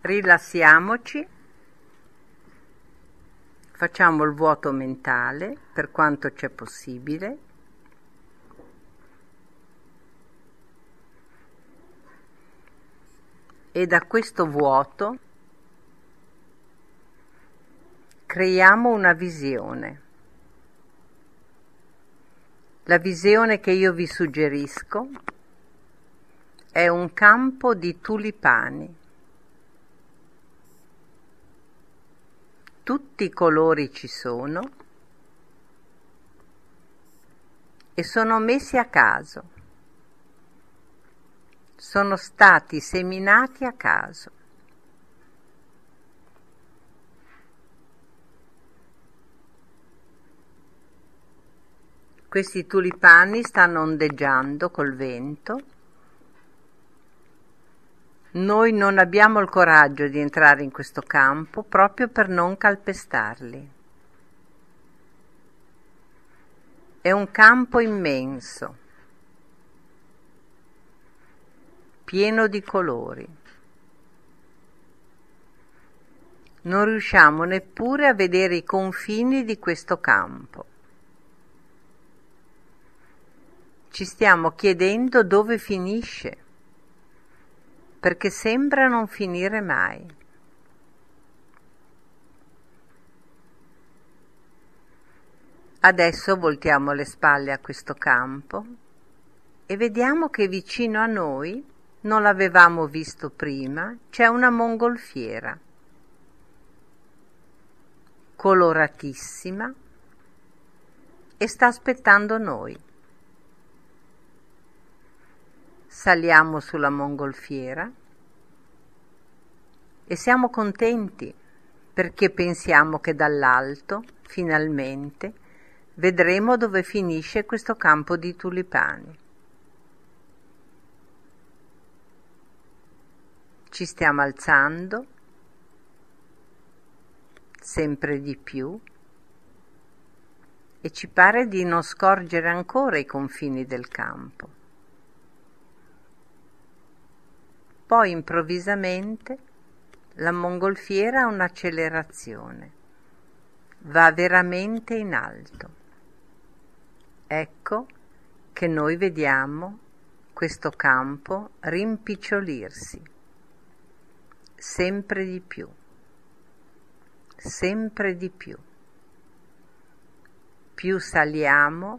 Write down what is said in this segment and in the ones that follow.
Rilassiamoci, facciamo il vuoto mentale per quanto c'è possibile. E da questo vuoto creiamo una visione. La visione che io vi suggerisco è un campo di tulipani. Tutti i colori ci sono e sono messi a caso. Sono stati seminati a caso. Questi tulipani stanno ondeggiando col vento. Noi non abbiamo il coraggio di entrare in questo campo proprio per non calpestarli. È un campo immenso, pieno di colori. Non riusciamo neppure a vedere i confini di questo campo. Ci stiamo chiedendo dove finisce, perché sembra non finire mai. Adesso voltiamo le spalle a questo campo e vediamo che vicino a noi, non l'avevamo visto prima, c'è una mongolfiera, coloratissima, e sta aspettando noi. Saliamo sulla mongolfiera e siamo contenti perché pensiamo che dall'alto, finalmente, vedremo dove finisce questo campo di tulipani. Ci stiamo alzando sempre di più e ci pare di non scorgere ancora i confini del campo. Poi improvvisamente la mongolfiera ha un'accelerazione, va veramente in alto. Ecco che noi vediamo questo campo rimpicciolirsi, sempre di più, sempre di più. Più saliamo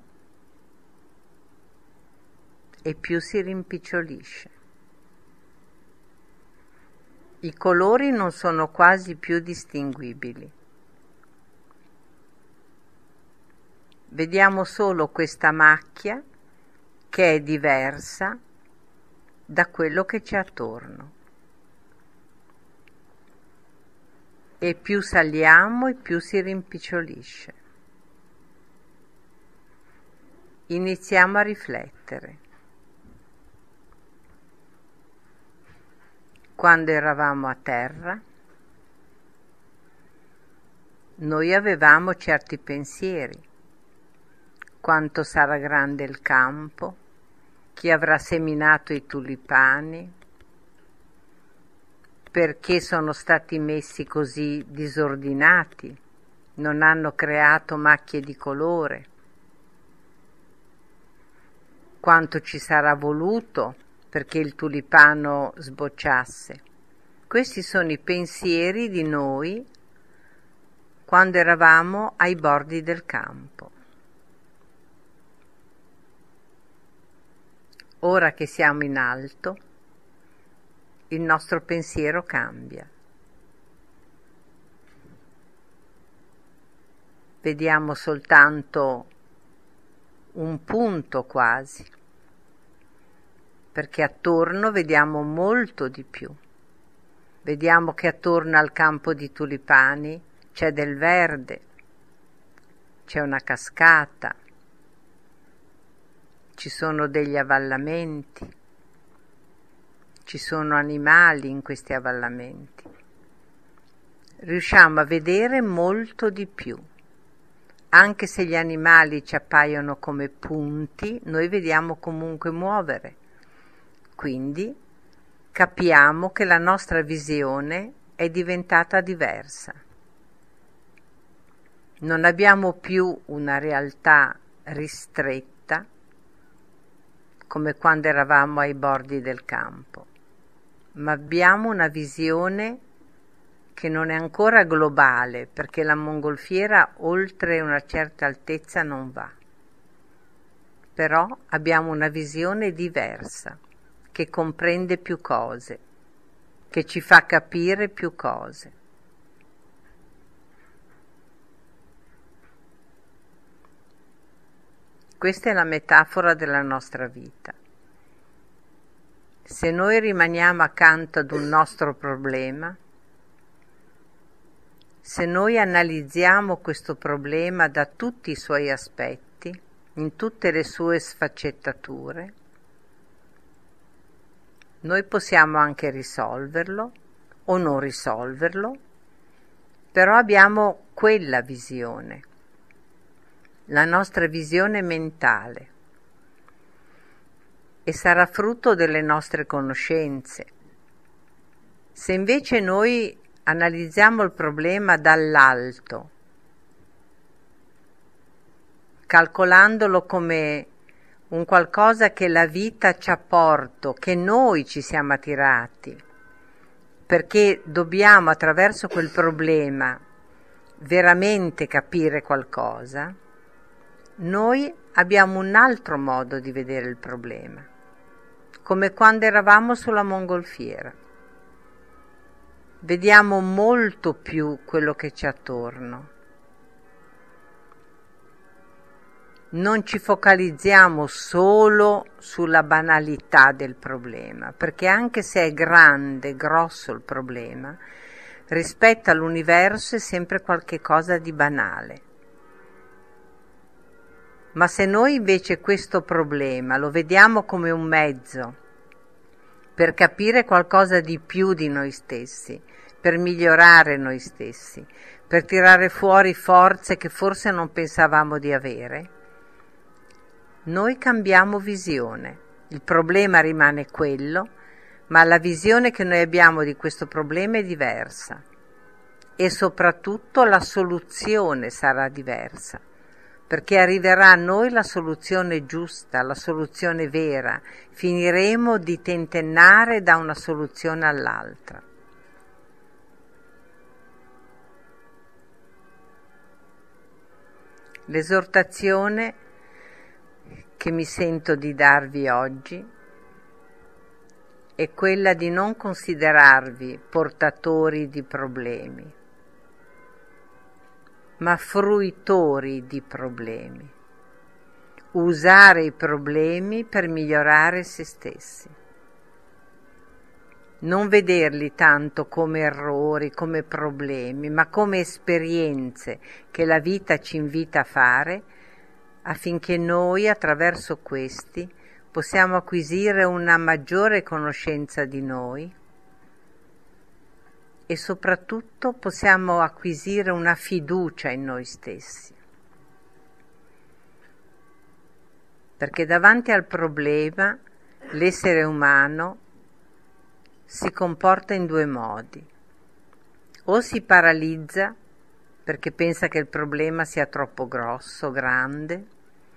e più si rimpicciolisce. I colori non sono quasi più distinguibili. Vediamo solo questa macchia che è diversa da quello che c'è attorno. E più saliamo e più si rimpicciolisce. Iniziamo a riflettere. Quando eravamo a terra, noi avevamo certi pensieri. Quanto sarà grande il campo? Chi avrà seminato i tulipani? Perché sono stati messi così disordinati? Non hanno creato macchie di colore? Quanto ci sarà voluto perché il tulipano sbocciasse? Questi sono i pensieri di noi quando eravamo ai bordi del campo. Ora che siamo in alto, il nostro pensiero cambia. Vediamo soltanto un punto quasi, perché attorno vediamo molto di più. Vediamo che attorno al campo di tulipani c'è del verde, c'è una cascata, ci sono degli avvallamenti, ci sono animali in questi avvallamenti. Riusciamo a vedere molto di più. Anche se gli animali ci appaiono come punti, noi vediamo comunque muovere. Quindi capiamo che la nostra visione è diventata diversa. Non abbiamo più una realtà ristretta come quando eravamo ai bordi del campo, ma abbiamo una visione che non è ancora globale, perché la mongolfiera oltre una certa altezza non va. Però abbiamo una visione diversa, che comprende più cose, che ci fa capire più cose. Questa è la metafora della nostra vita. Se noi rimaniamo accanto ad un nostro problema, se noi analizziamo questo problema da tutti i suoi aspetti, in tutte le sue sfaccettature, noi possiamo anche risolverlo o non risolverlo, però abbiamo quella visione, la nostra visione mentale, e sarà frutto delle nostre conoscenze. Se invece noi analizziamo il problema dall'alto, calcolandolo come un qualcosa che la vita ci ha portato, che noi ci siamo attirati, perché dobbiamo attraverso quel problema veramente capire qualcosa, noi abbiamo un altro modo di vedere il problema, come quando eravamo sulla mongolfiera. Vediamo molto più quello che c'è attorno. Non ci focalizziamo solo sulla banalità del problema, perché anche se è grande, grosso il problema, rispetto all'universo è sempre qualche cosa di banale. Ma se noi invece questo problema lo vediamo come un mezzo per capire qualcosa di più di noi stessi, per migliorare noi stessi, per tirare fuori forze che forse non pensavamo di avere, noi cambiamo visione. Il problema rimane quello, ma la visione che noi abbiamo di questo problema è diversa e soprattutto la soluzione sarà diversa, perché arriverà a noi la soluzione giusta, la soluzione vera, finiremo di tentennare da una soluzione all'altra. L'esortazione che mi sento di darvi oggi è quella di non considerarvi portatori di problemi, ma fruitori di problemi. Usare i problemi per migliorare se stessi. Non vederli tanto come errori, come problemi, ma come esperienze che la vita ci invita a fare, affinché noi attraverso questi possiamo acquisire una maggiore conoscenza di noi e soprattutto possiamo acquisire una fiducia in noi stessi. Perché davanti al problema l'essere umano si comporta in due modi: o si paralizza perché pensa che il problema sia troppo grosso, grande,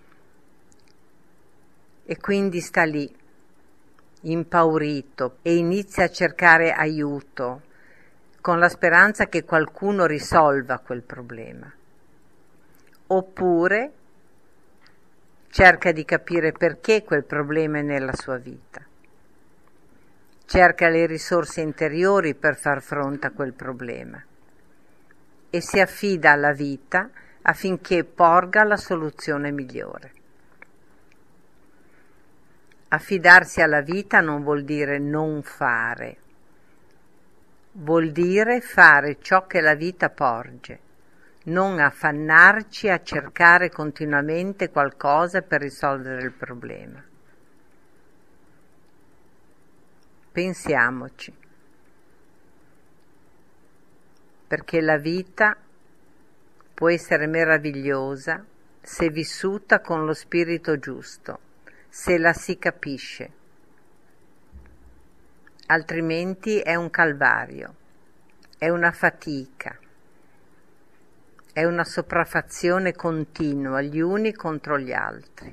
e quindi sta lì impaurito e inizia a cercare aiuto con la speranza che qualcuno risolva quel problema, oppure cerca di capire perché quel problema è nella sua vita, cerca le risorse interiori per far fronte a quel problema e si affida alla vita affinché porga la soluzione migliore. Affidarsi alla vita non vuol dire non fare, vuol dire fare ciò che la vita porge, non affannarci a cercare continuamente qualcosa per risolvere il problema. Pensiamoci, perché la vita può essere meravigliosa se vissuta con lo spirito giusto, se la si capisce. altrimenti è un calvario, è una fatica, è una sopraffazione continua gli uni contro gli altri.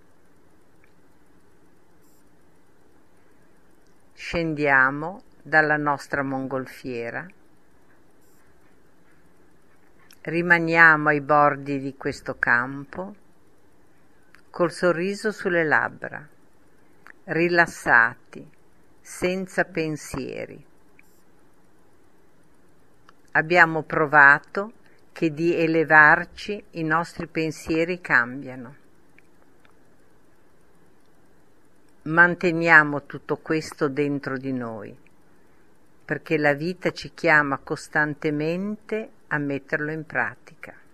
Scendiamo dalla nostra mongolfiera, rimaniamo ai bordi di questo campo, col sorriso sulle labbra, rilassati, senza pensieri. Abbiamo provato che di elevarci i nostri pensieri cambiano. Manteniamo tutto questo dentro di noi, perché la vita ci chiama costantemente a metterlo in pratica.